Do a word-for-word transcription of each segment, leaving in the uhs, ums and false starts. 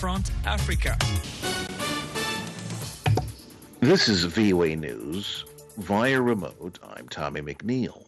Front Africa. This is V O A News. Via remote, I'm Tommy McNeil.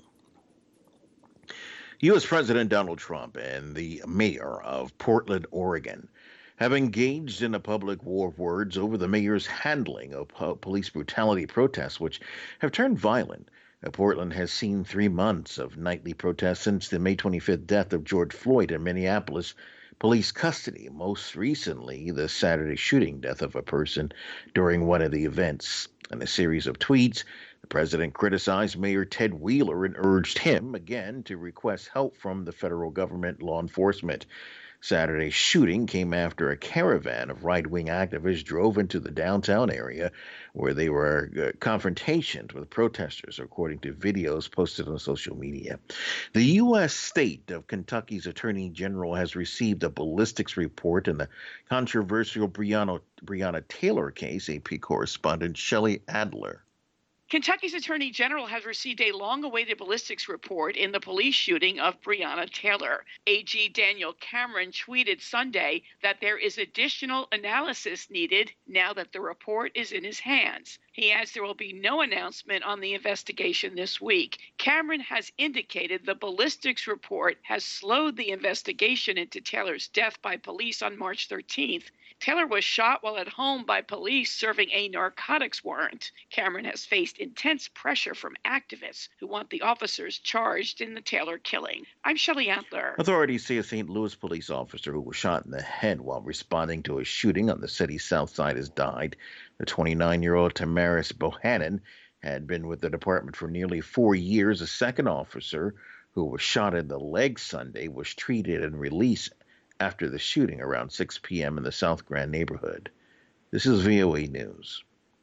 U S. President Donald Trump and the mayor of Portland, Oregon, have engaged in a public war of words over the mayor's handling of po- police brutality protests, which have turned violent. Uh, Portland has seen three months of nightly protests since the May twenty-fifth death of George Floyd in Minneapolis police custody, most recently the Saturday shooting death of a person during one of the events. In a series of tweets, the president criticized Mayor Ted Wheeler and urged him again to request help from the federal government law enforcement. Saturday's shooting came after a caravan of right-wing activists drove into the downtown area where they were uh, confrontations with protesters, according to videos posted on social media. The U S state of Kentucky's Attorney General has received a ballistics report in the controversial Breonna, Breonna Taylor case. A P correspondent Shelley Adler. Kentucky's Attorney General has received a long-awaited ballistics report in the police shooting of Breonna Taylor. A G Daniel Cameron tweeted Sunday that there is additional analysis needed now that the report is in his hands. He adds there will be no announcement on the investigation this week. Cameron has indicated the ballistics report has slowed the investigation into Taylor's death by police on March thirteenth. Taylor was shot while at home by police serving a narcotics warrant. Cameron has faced intense pressure from activists who want the officers charged in the Taylor killing. I'm Shelley Antler. Authorities say a Saint Louis police officer who was shot in the head while responding to a shooting on the city's south side has died. The twenty-nine-year-old Tamaris Bohannon had been with the department for nearly four years. A second officer who was shot in the leg Sunday was treated and released after the shooting around six p.m. in the South Grand neighborhood. This is V O A News.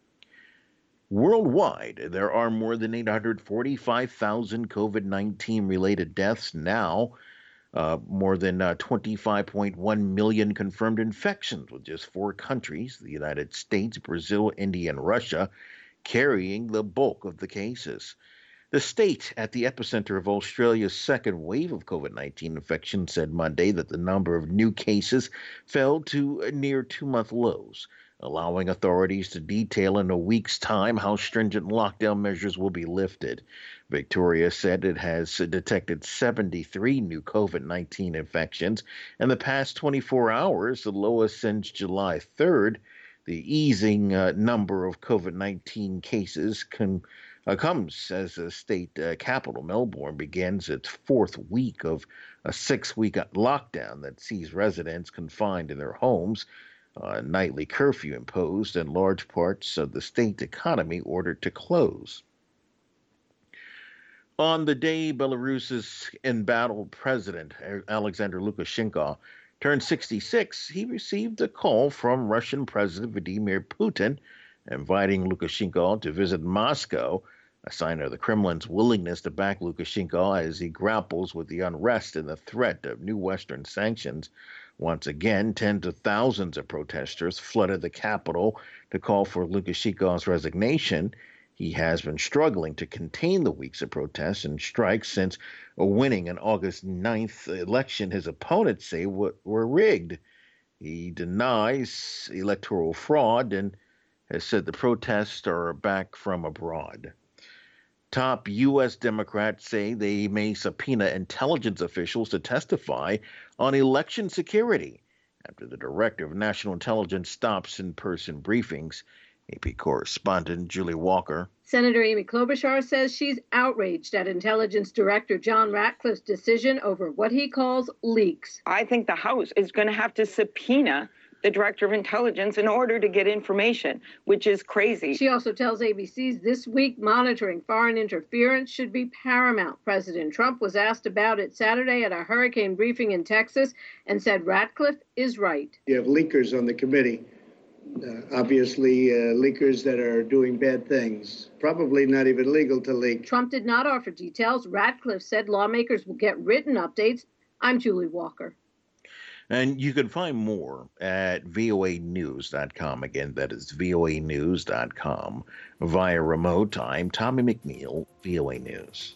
Worldwide, there are more than eight hundred forty-five thousand COVID nineteen related deaths now, uh, more than uh, twenty-five point one million confirmed infections, with just four countries, the United States, Brazil, India, and Russia, carrying the bulk of the cases. The state at the epicenter of Australia's second wave of COVID nineteen infection said Monday that the number of new cases fell to near two-month lows, allowing authorities to detail in a week's time how stringent lockdown measures will be lifted. Victoria said it has detected seventy-three new COVID nineteen infections in the past twenty-four hours, the lowest since July third. The easing uh, number of COVID nineteen cases can Uh, comes as the state uh, capital, Melbourne, begins its fourth week of a six-week lockdown that sees residents confined in their homes, a nightly curfew imposed, and large parts of the state economy ordered to close. On the day Belarus's embattled president, Alexander Lukashenko, turned sixty-six, he received a call from Russian President Vladimir Putin inviting Lukashenko to visit Moscow, a sign of the Kremlin's willingness to back Lukashenko as he grapples with the unrest and the threat of new Western sanctions. Once again, tens of thousands of protesters flooded the capital to call for Lukashenko's resignation. He has been struggling to contain the weeks of protests and strikes since winning an August ninth election his opponents say were rigged. He denies electoral fraud and has said the protests are back from abroad. Top U S Democrats say they may subpoena intelligence officials to testify on election security after the Director of National Intelligence stops in-person briefings. A P correspondent Julie Walker. Senator Amy Klobuchar says she's outraged at Intelligence Director John Ratcliffe's decision over what he calls leaks. I think the House is going to have to subpoena the Director of Intelligence in order to get information, which is crazy. She also tells A B C's This Week monitoring foreign interference should be paramount. President Trump was asked about it Saturday at a hurricane briefing in Texas and said Ratcliffe is right. You have leakers on the committee, uh, obviously uh, leakers that are doing bad things, probably not even legal to leak. Trump did not offer details. Ratcliffe said lawmakers will get written updates. I'm Julie Walker. And you can find more at V O A news dot com. Again, that is V O A news dot com. Via remote, I'm Tommy McNeil, V O A News.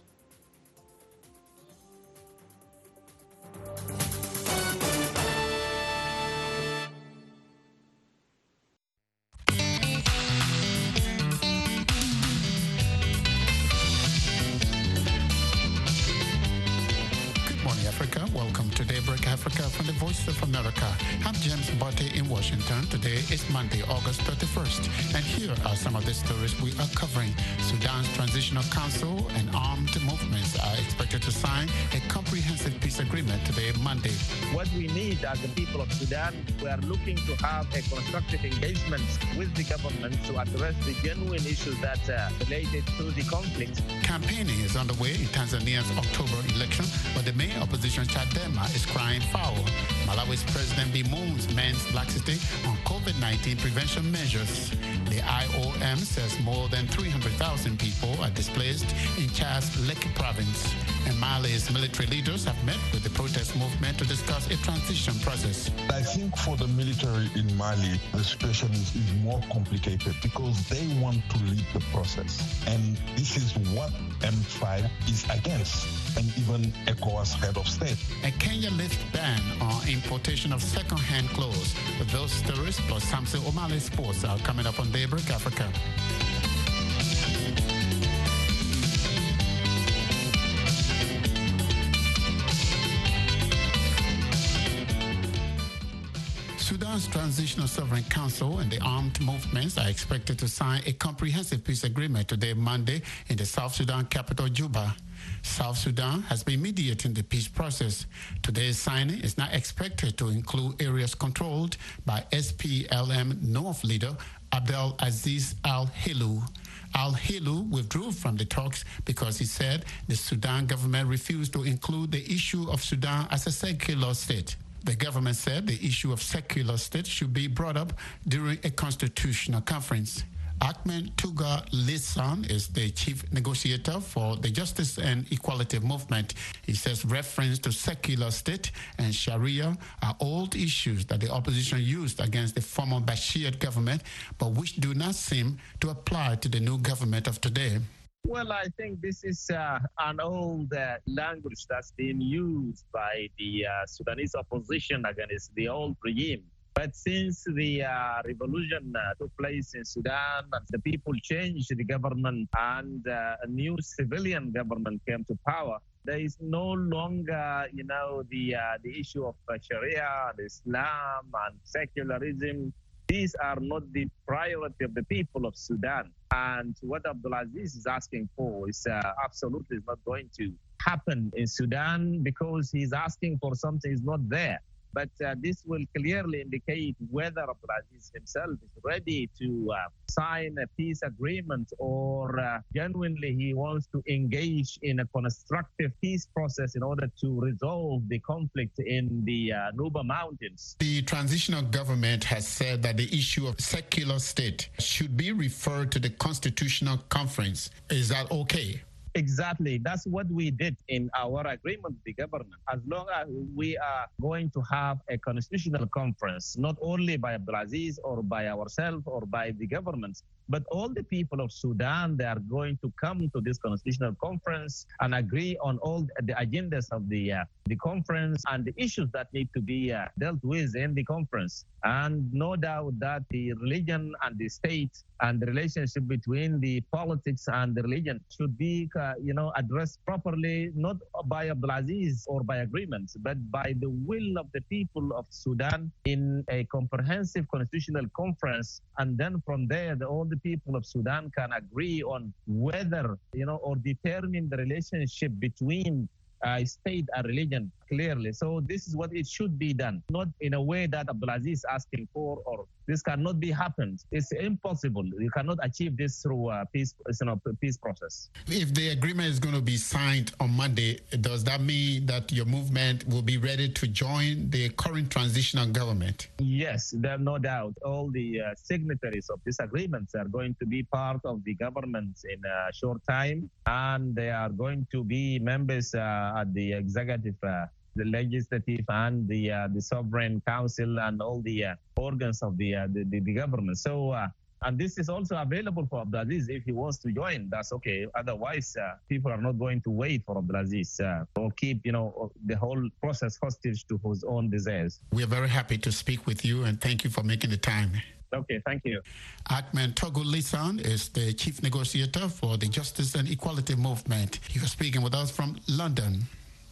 from the Voice of America. I'm James Botte in Washington. Today is Monday, August thirty-first, and here are some of the stories we are covering. Sudan's Transitional Council and armed movements are expected to sign a comprehensive peace agreement today, Monday. What we need as the people of Sudan, we are looking to have a constructive engagement with the government to address the genuine issues that are related to the conflict. Campaigning is underway in Tanzania's October election, but the main opposition Chadema is crying foul. Malawi's President bemoans men's laxity on COVID nineteen prevention measures. The I O M says more than three hundred thousand people are displaced in Chad's Lekki province. And Mali's military leaders have met with the protest movement to discuss a transition process. I think for the military in Mali, the situation is, is more complicated because they want to lead the process. And this is what M five is against, and even ECOWAS head of state. A Kenya lifts ban on importation of second-hand clothes. But those stories plus Samson Omale sports are coming up on Daybreak Africa. Sudan's Transitional Sovereign Council and the armed movements are expected to sign a comprehensive peace agreement today, Monday, in the South Sudan capital, Juba. South Sudan has been mediating the peace process. Today's signing is not expected to include areas controlled by S P L M North leader Abdel Aziz Al-Hilu. Al-Hilu withdrew from the talks because he said the Sudan government refused to include the issue of Sudan as a secular state. The government said the issue of secular state should be brought up during a constitutional conference. Ahmed Tuga Lisan is the chief negotiator for the Justice and Equality Movement. He says reference to secular state and Sharia are old issues that the opposition used against the former Bashir government, but which do not seem to apply to the new government of today. Well, I think this is uh, an old uh, language that's been used by the uh, Sudanese opposition against the old regime. But since the uh, revolution uh, took place in Sudan, and the people changed the government and uh, a new civilian government came to power, there is no longer, you know, the uh, the issue of uh, Sharia and Islam and secularism. These are not the priority of the people of Sudan. And what Abdulaziz is asking for is uh, absolutely not going to happen in Sudan because he's asking for something is not there. But uh, this will clearly indicate whether Abdulaziz himself is ready to uh, sign a peace agreement or uh, genuinely he wants to engage in a constructive peace process in order to resolve the conflict in the uh, Nuba Mountains. The transitional government has said that the issue of secular state should be referred to the Constitutional Conference. Is that okay? Exactly. That's what we did in our agreement with the government. As long as we are going to have a constitutional conference, not only by Abdulaziz or by ourselves or by the government, but all the people of Sudan, they are going to come to this constitutional conference and agree on all the agendas of the uh, the conference and the issues that need to be uh, dealt with in the conference. And no doubt that the religion and the state and the relationship between the politics and the religion should be, uh, you know, addressed properly, not by Abdulaziz or by agreements, but by the will of the people of Sudan in a comprehensive constitutional conference. And then from there, the, all the people of Sudan can agree on whether, you know, or determine the relationship between uh, state and religion clearly. So this is what it should be done, not in a way that Abdulaziz is asking for, or this cannot be happened. It's impossible. You cannot achieve this through a peace, you know, peace process. If the agreement is going to be signed on Monday, does that mean that your movement will be ready to join the current transitional government? Yes, there's no doubt. All the uh, signatories of this agreement are going to be part of the government in a short time, and they are going to be members uh, at the executive uh, the legislative and the uh, the sovereign council and all the uh, organs of the, uh, the, the the government. So uh, and this is also available for Abdulaziz if he wants to join. That's okay. Otherwise, uh, people are not going to wait for Abdulaziz uh, or keep, you know, the whole process hostage to his own desires. We are very happy to speak with you, and thank you for making the time. Okay, thank you. Ahmed Tuga Lisan is the chief negotiator for the Justice and Equality Movement. He was speaking with us from London.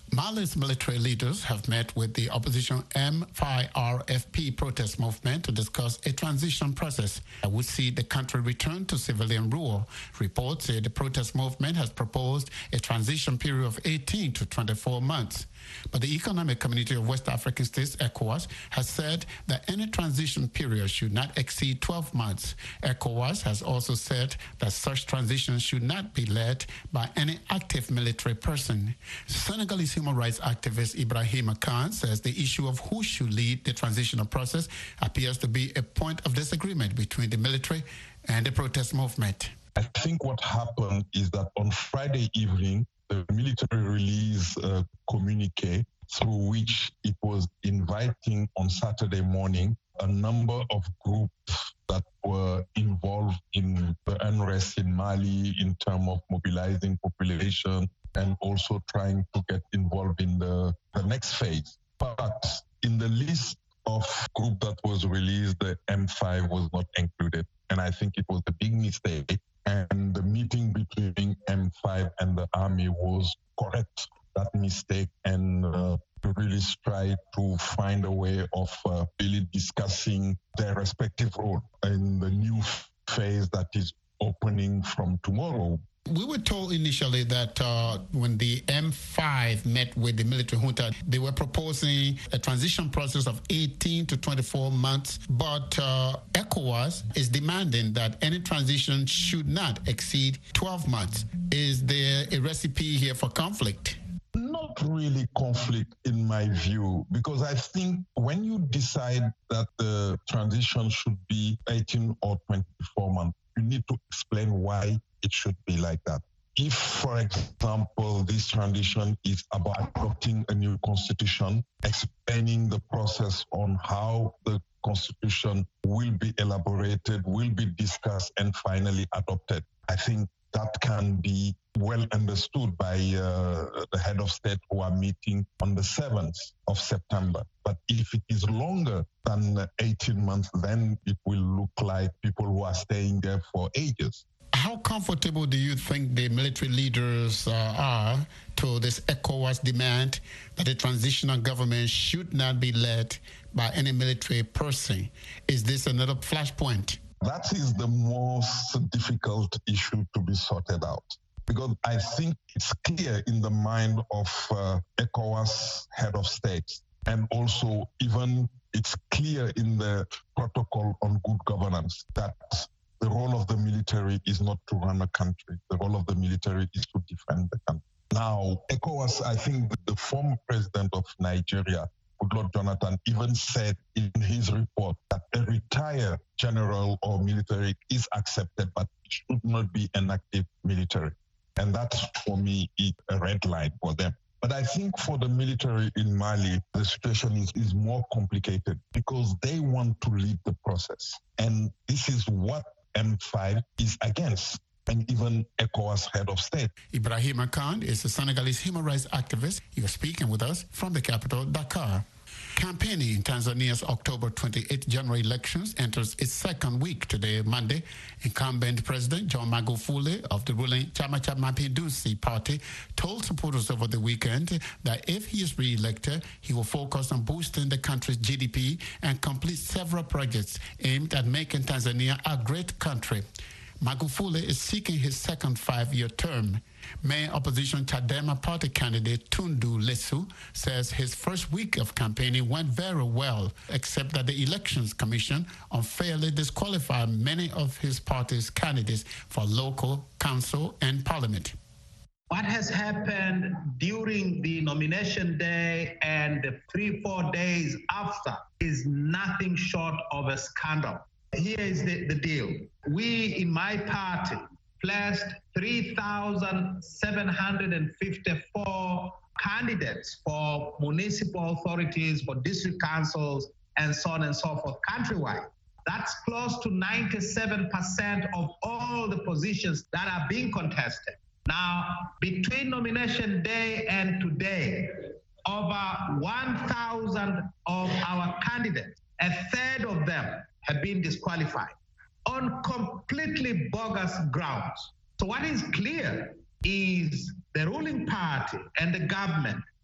Mali's military leaders have met with the opposition M five R F P protest movement to discuss a transition process that would see the country return to civilian rule. Reports say the protest movement has proposed a transition period of eighteen to twenty-four months. But the Economic Community of West African States, ECOWAS, has said that any transition period should not exceed twelve months. ECOWAS has also said that such transitions should not be led by any active military person. Senegalese human rights activist Ibrahima Khan says the issue of who should lead the transitional process appears to be a point of disagreement between the military and the protest movement. I think what happened is that on Friday evening, the military released a communique through which it was inviting on Saturday morning a number of groups that were involved in the unrest in Mali in terms of mobilizing population and also trying to get involved in the, the next phase. But in the list of group that was released, the M five was not included. And I think it was a big mistake. And the meeting between M five and the army was correct that mistake and uh, to really try to find a way of uh, really discussing their respective role in the new phase that is opening from tomorrow. We were told initially that uh, when the M five met with the military junta, they were proposing a transition process of eighteen to twenty-four months, but uh, ECOWAS is demanding that any transition should not exceed twelve months. Is there a recipe here for conflict? Not really conflict in my view, because I think when you decide that the transition should be eighteen or twenty-four months, you need to explain why it should be like that. If, for example, this transition is about adopting a new constitution, explaining the process on how the constitution will be elaborated, will be discussed, and finally adopted, I think that can be well understood by uh, the head of state who are meeting on the seventh of September. But if it is longer than eighteen months, then it will look like people who are staying there for ages. How comfortable do you think the military leaders uh, are to this ECOWAS demand that the transitional government should not be led by any military person? Is this another flashpoint? That is the most difficult issue to be sorted out, because I think it's clear in the mind of uh, ECOWAS head of state, and also even it's clear in the protocol on good governance that the role of the military is not to run a country. The role of the military is to defend the country. Now, ECOWAS, I think the former president of Nigeria, Goodluck Jonathan, even said in his report that a retired general or military is accepted, but it should not be an active military. And that's, for me, a red line for them. But I think for the military in Mali, the situation is, is more complicated because they want to lead the process. And this is what M five is against, and even ECOWAS head of state. Ibrahima Khan is a Senegalese human rights activist. He was speaking with us from the capital, Dakar. Campaigning in Tanzania's October twenty-eighth general elections enters its second week today, Monday. Incumbent President John Magufuli of the ruling Chama cha Mapinduzi party told supporters over the weekend that if he is re-elected, he will focus on boosting the country's G D P and complete several projects aimed at making Tanzania a great country. Magufuli is seeking his second five-year term. Main opposition Chadema party candidate Tundu Lissu says his first week of campaigning went very well, except that the Elections Commission unfairly disqualified many of his party's candidates for local, council, and parliament. What has happened during the nomination day and the three, four days after is nothing short of a scandal. Here is the, the deal. We in my party placed three thousand seven hundred fifty-four candidates for municipal authorities, for district councils, and so on and so forth countrywide. That's close to ninety-seven percent of all the positions that are being contested. Now, between nomination day and today, over one thousand of our candidates, a third of them have been disqualified on completely bogus grounds. So what is clear is the ruling party and the government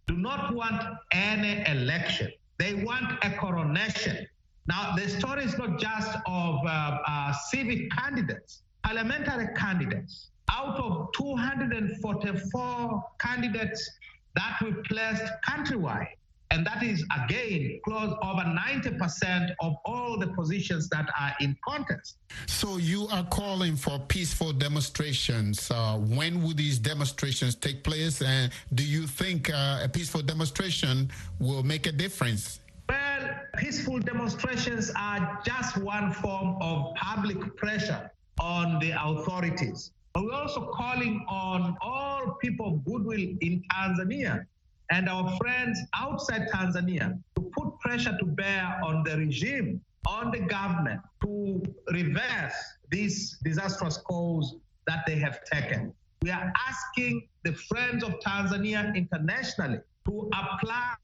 do not want any election. They want a coronation. Now, the story is not just of uh, uh, civic candidates, parliamentary candidates. Out of two hundred forty-four candidates that we placed countrywide, and that is, again, close over ninety percent of all the positions that are in contest. So you are calling for peaceful demonstrations. Uh, when will these demonstrations take place? And do you think uh, a peaceful demonstration will make a difference? Well, peaceful demonstrations are just one form of public pressure on the authorities. But we're also calling on all people of goodwill in Tanzania and our friends outside Tanzania to put pressure to bear on the regime, on the government, to reverse this disastrous course that they have taken. We are asking the friends of Tanzania internationally to apply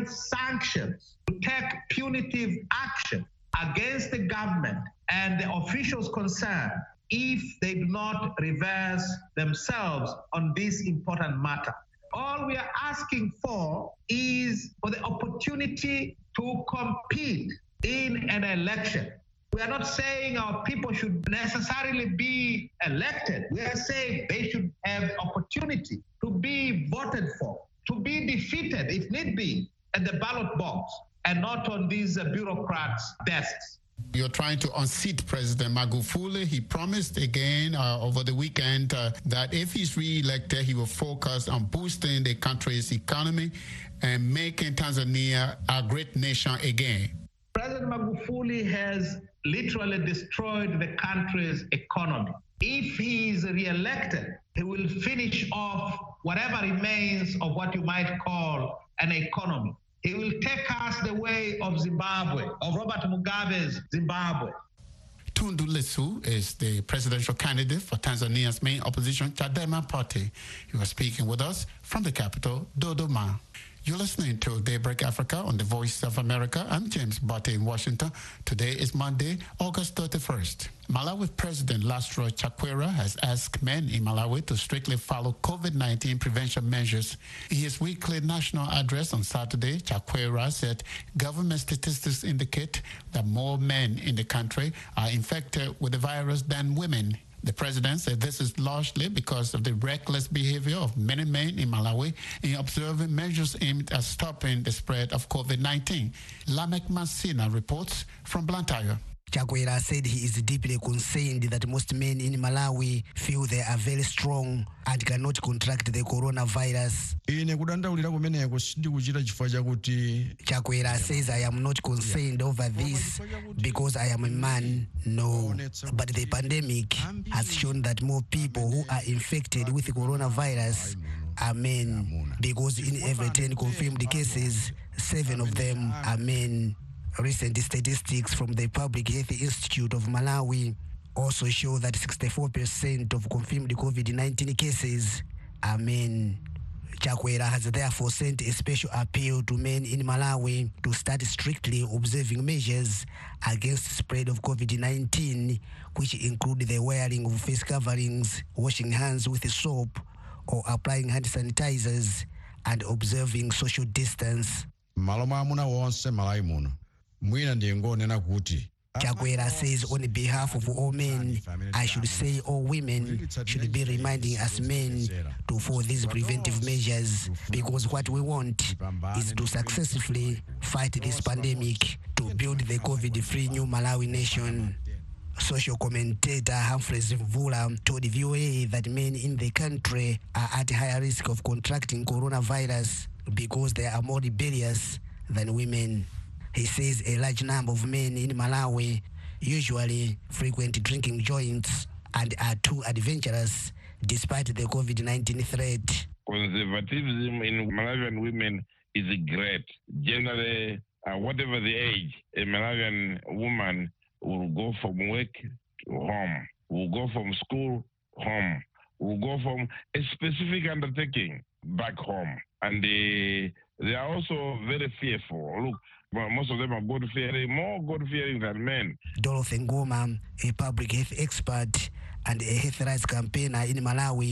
sanctions, to take punitive action against the government and the officials concerned if they do not reverse themselves on this important matter. All we are asking for is for the opportunity to compete in an election. We are not saying our people should necessarily be elected. We are saying they should have opportunity to be voted for, to be defeated, if need be, at the ballot box and not on these uh, bureaucrats' desks. You're trying to unseat President Magufuli. He promised again uh, over the weekend uh, that if he's re-elected, he will focus on boosting the country's economy and making Tanzania a great nation again. President Magufuli has literally destroyed the country's economy. If he is re-elected, he will finish off whatever remains of what you might call an economy. He will take us the way of Zimbabwe, of Robert Mugabe's Zimbabwe. Tundu Lissu is the presidential candidate for Tanzania's main opposition, Chadema Party. He was speaking with us from the capital, Dodoma. You're listening to Daybreak Africa on the Voice of America. I'm James Botte in Washington. Today is Monday, August thirty-first. Malawi President Laszlo Chakwera has asked men in Malawi to strictly follow COVID nineteen prevention measures. In his weekly national address on Saturday, Chakwera said government statistics indicate that more men in the country are infected with the virus than women. The president said this is largely because of the reckless behavior of many men in Malawi in observing measures aimed at stopping the spread of COVID nineteen. Lamek Masina reports from Blantyre. Chakwera said he is deeply concerned that most men in Malawi feel they are very strong and cannot contract the coronavirus. Chakwera says, I am not concerned over this because I am a man. No. But the pandemic has shown that more people who are infected with the coronavirus are men, because in every ten confirmed cases, seven of them are men. Recent statistics from the Public Health Institute of Malawi also show that sixty-four percent of confirmed COVID nineteen cases are men. Chakwera has therefore sent a special appeal to men in Malawi to start strictly observing measures against the spread of COVID nineteen, which include the wearing of face coverings, washing hands with soap, or applying hand sanitizers, and observing social distance. Chakwera says on behalf of all men, I should say all women should be reminding us men to follow these preventive measures, because what we want is to successfully fight this pandemic to build the COVID-free new Malawi nation. Social commentator Humphreys Mvula told V O A that men in the country are at higher risk of contracting coronavirus because they are more rebellious than women. He says a large number of men in Malawi usually frequent drinking joints and are too adventurous despite the COVID nineteen threat. Conservatism in Malawian women is great. Generally, uh, whatever the age, a Malawian woman will go from work to home, will go from school home, will go from a specific undertaking back home. And they, they are also very fearful. Look, most of them are God-fearing, more God-fearing than men. Dorothy Ngoma, a public health expert and a health rights campaigner in Malawi,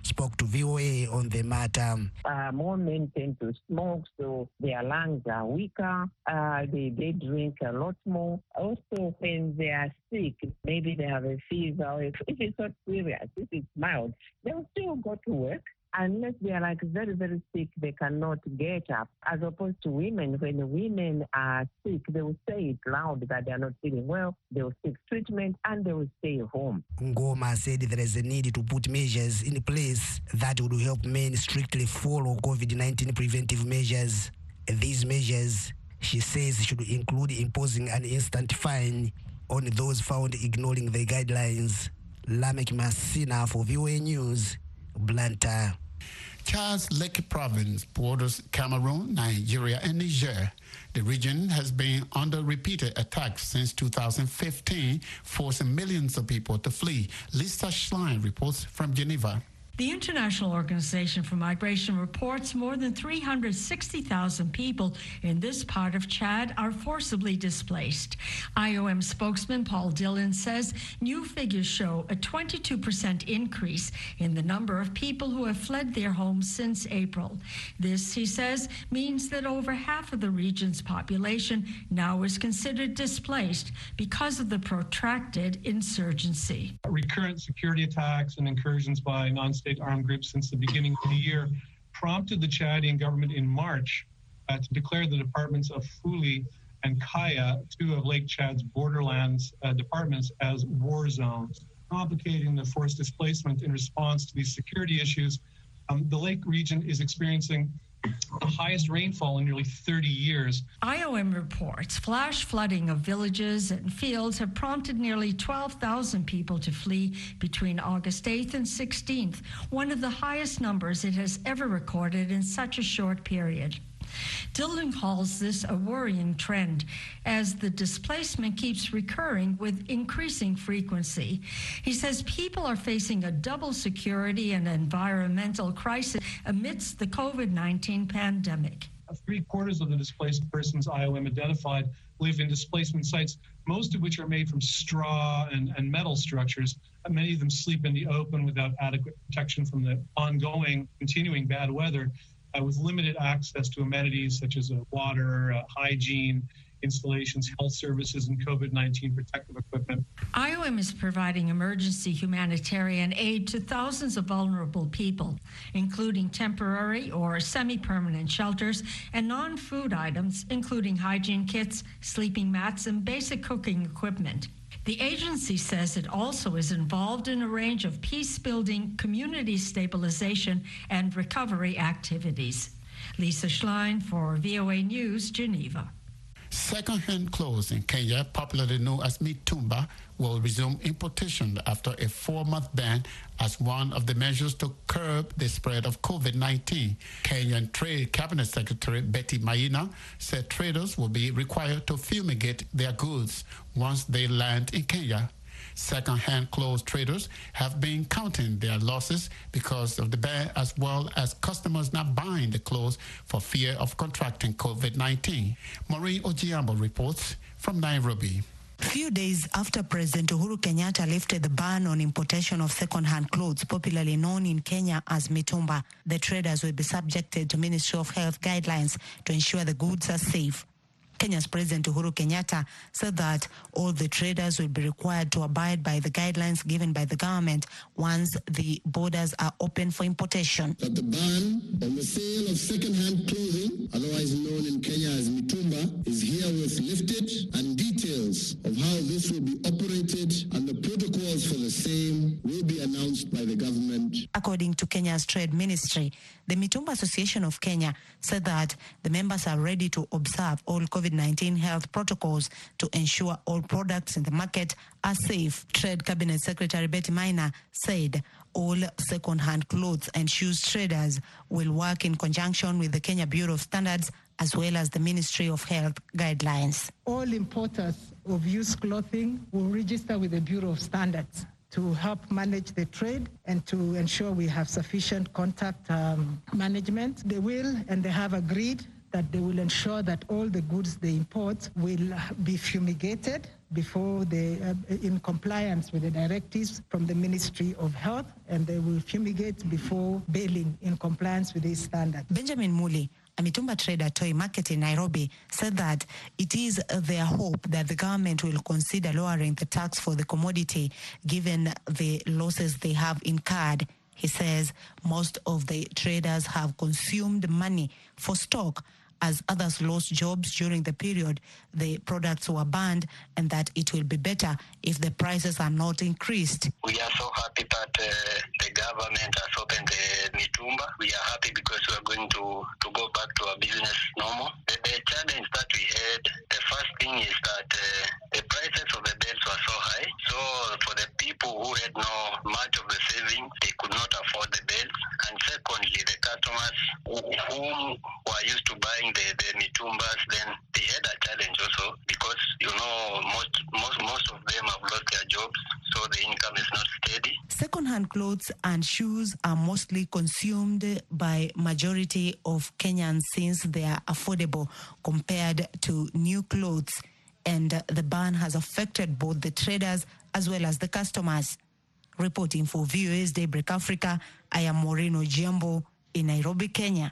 spoke to V O A on the matter. Uh, more men tend to smoke, so their lungs are weaker. Uh, they, they drink a lot more. Also, when they are sick, maybe they have a fever. If, if it's not serious, if it's mild, they'll still go to work. Unless they are like very, very sick, they cannot get up. As opposed to women, when women are sick, they will say it loud that they are not feeling well, they will seek treatment, and they will stay home. Ngoma said there is a need to put measures in place that would help men strictly follow COVID nineteen preventive measures. These measures, she says, should include imposing an instant fine on those found ignoring the guidelines. Lamek Masina for V O A News, Blantyre. Chad's Lake Province borders Cameroon, Nigeria, and Niger. The region has been under repeated attacks since two thousand fifteen, forcing millions of people to flee. Lisa Schlein reports from Geneva. The International Organization for Migration reports more than three hundred sixty thousand people in this part of Chad are forcibly displaced. I O M spokesman Paul Dillon says new figures show a twenty-two percent increase in the number of people who have fled their homes since April. This, he says, means that over half of the region's population now is considered displaced because of the protracted insurgency. Recurrent security attacks and incursions by non-state armed groups since the beginning of the year prompted the Chadian government in March uh, to declare the departments of Fouli and Kaya, two of Lake Chad's borderlands uh, departments, as war zones, complicating the forced displacement in response to these security issues. Um, the lake region is experiencing the highest rainfall in nearly thirty years. I O M reports flash flooding of villages and fields have prompted nearly twelve thousand people to flee between August eighth and sixteenth, one of the highest numbers it has ever recorded in such a short period. Dillon calls this a worrying trend as the displacement keeps recurring with increasing frequency. He says people are facing a double security and environmental crisis amidst the COVID nineteen pandemic. Three quarters of the displaced persons I O M identified live in displacement sites, most of which are made from straw and, and metal structures. Many of them sleep in the open without adequate protection from the ongoing, continuing bad weather. Uh, with limited access to amenities such as uh, water, uh, hygiene, installations, health services, and COVID nineteen protective equipment. I O M is providing emergency humanitarian aid to thousands of vulnerable people, including temporary or semi-permanent shelters and non-food items, including hygiene kits, sleeping mats, and basic cooking equipment. The agency says it also is involved in a range of peace-building, community stabilization, and recovery activities. Lisa Schlein for V O A News, Geneva. Second-hand clothes in Kenya, popularly known as mitumba, will resume importation after a four-month ban as one of the measures to curb the spread of COVID nineteen. Kenyan Trade Cabinet Secretary Betty Maina said traders will be required to fumigate their goods once they land in Kenya. Second-hand clothes traders have been counting their losses because of the ban, as well as customers not buying the clothes for fear of contracting COVID nineteen. Maureen Ojiambo reports from Nairobi. Few days after President Uhuru Kenyatta lifted the ban on importation of second-hand clothes, popularly known in Kenya as mitumba, the traders will be subjected to Ministry of Health guidelines to ensure the goods are safe. Kenya's President Uhuru Kenyatta said that all the traders will be required to abide by the guidelines given by the government once the borders are open for importation. That the ban on the sale of second-hand clothing, otherwise known in Kenya as mitumba, is herewith lifted, and details of how this will be operated and the protocols for the same will be announced by the government. According to Kenya's Trade Ministry, the Mitumba Association of Kenya said that the members are ready to observe all COVID nineteen health protocols to ensure all products in the market are safe. Trade Cabinet Secretary Betty Maina said all second-hand clothes and shoes traders will work in conjunction with the Kenya Bureau of Standards as well as the Ministry of Health guidelines. All importers of used clothing will register with the Bureau of Standards to help manage the trade and to ensure we have sufficient contact um, management. They will and they have agreed that they will ensure that all the goods they import will be fumigated before they, uh, in compliance with the directives from the Ministry of Health, and they will fumigate before baling in compliance with these standards. Benjamin Muli, a mitumba trader toy market in Nairobi, said that it is their hope that the government will consider lowering the tax for the commodity given the losses they have incurred. He says most of the traders have consumed money for stock as others lost jobs during the period the products were banned, and that it will be better if the prices are not increased. We are so happy that uh, the government has opened the Mitumba. We are happy because we are going to, to go back to our business normal. The, the challenge that we had, the first thing is that uh, the prices of the beds were so high. So for the people who had no much of the savings, they could not afford the beds. And secondly, the customers who, whom were used to buying the, the Mitumbas, then they had a challenge also because, you know, most, most, most of them have lost their jobs, so the income is not steady. Second-hand clothes and shoes are mostly consumed by majority of Kenyans since they are affordable compared to new clothes, and the ban has affected both the traders as well as the customers. Reporting for V O A's Daybreak Africa, I am Maureen Ojiambo in Nairobi, Kenya.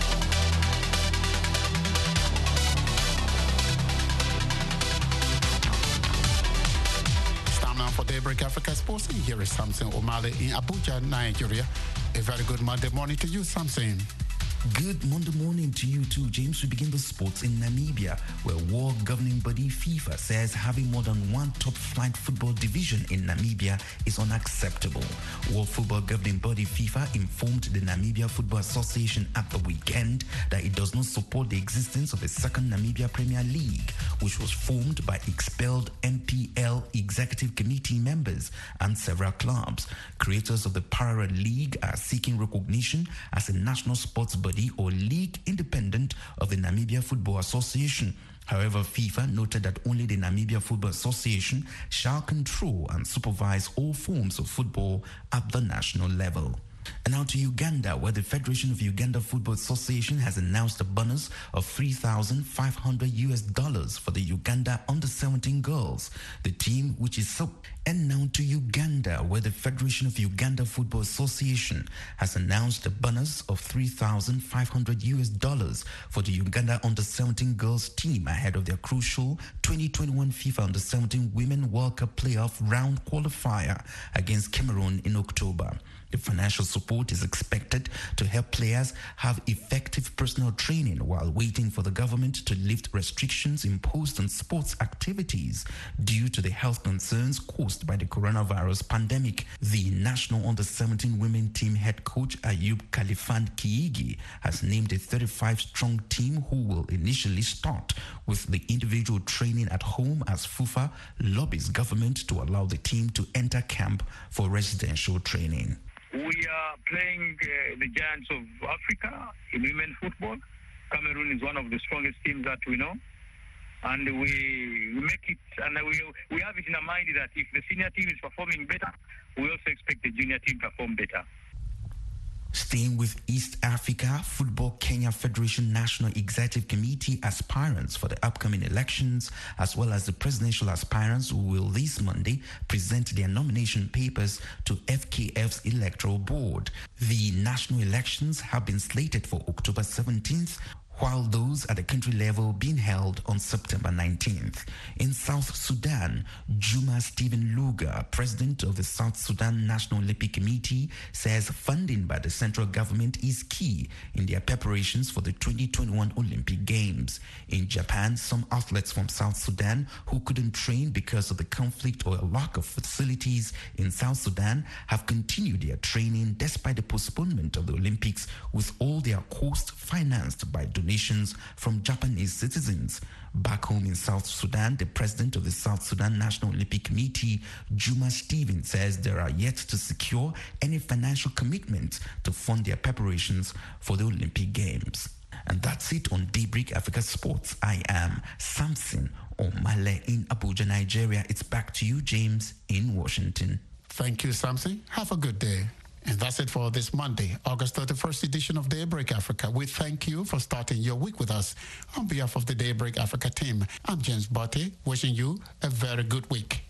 For Daybreak Africa Sports, here is Samson O'Malley in Abuja, Nigeria. A very good Monday morning to you, Samson. Good Monday morning to you too, James. We begin the sports in Namibia, where world governing body FIFA says having more than one top flight football division in Namibia is unacceptable. World football governing body FIFA informed the Namibia Football Association at the weekend that it does not support the existence of a second Namibia Premier League, which was formed by expelled N P L executive committee members and several clubs. Creators of the Parallel League are seeking recognition as a national sports body or league independent of the Namibia Football Association. However, FIFA noted that only the Namibia Football Association shall control and supervise all forms of football at the national level. And now to Uganda, where the Federation of Uganda Football Association has announced a bonus of three thousand five hundred U S dollars for the Uganda under seventeen girls, the team which is sub. And now to Uganda, where the Federation of Uganda Football Association has announced a bonus of three thousand five hundred U S dollars for the Uganda under seventeen girls team ahead of their crucial twenty twenty-one FIFA under seventeen Women World Cup playoff round qualifier against Cameroon in October. The financial support is expected to help players have effective personal training while waiting for the government to lift restrictions imposed on sports activities due to the health concerns caused by the coronavirus pandemic. The national under seventeen women team head coach Ayub Khalifan Kiigi has named a thirty-five strong team who will initially start with the individual training at home as FUFA lobbies government to allow the team to enter camp for residential training. We are playing uh, the giants of Africa in women's football. Cameroon is one of the strongest teams that we know. And we, we make it, and we, we have it in our mind that if the senior team is performing better, we also expect the junior team to perform better. Staying with East Africa, Football Kenya Federation National Executive Committee aspirants for the upcoming elections, as well as the presidential aspirants, will this Monday present their nomination papers to F K F's electoral board. The national elections have been slated for October seventeenth, while those at the country level being held on September nineteenth. In South Sudan, Juma Stephen Luga, president of the South Sudan National Olympic Committee, says funding by the central government is key in their preparations for the twenty twenty-one Olympic Games. In Japan, some athletes from South Sudan who couldn't train because of the conflict or a lack of facilities in South Sudan have continued their training despite the postponement of the Olympics, with all their costs financed by donations from Japanese citizens. Back home in South Sudan, the president of the South Sudan National Olympic Committee, Juma Stephen, says they are yet to secure any financial commitment to fund their preparations for the Olympic Games. And that's it on Daybreak Africa Sports. I am Samson O'Malley in Abuja, Nigeria. It's back to you, James, in Washington. Thank you, Samson. Have a good day. And that's it for this Monday, August thirty-first edition of Daybreak Africa. We thank you for starting your week with us. On behalf of the Daybreak Africa team, I'm James Botte, wishing you a very good week.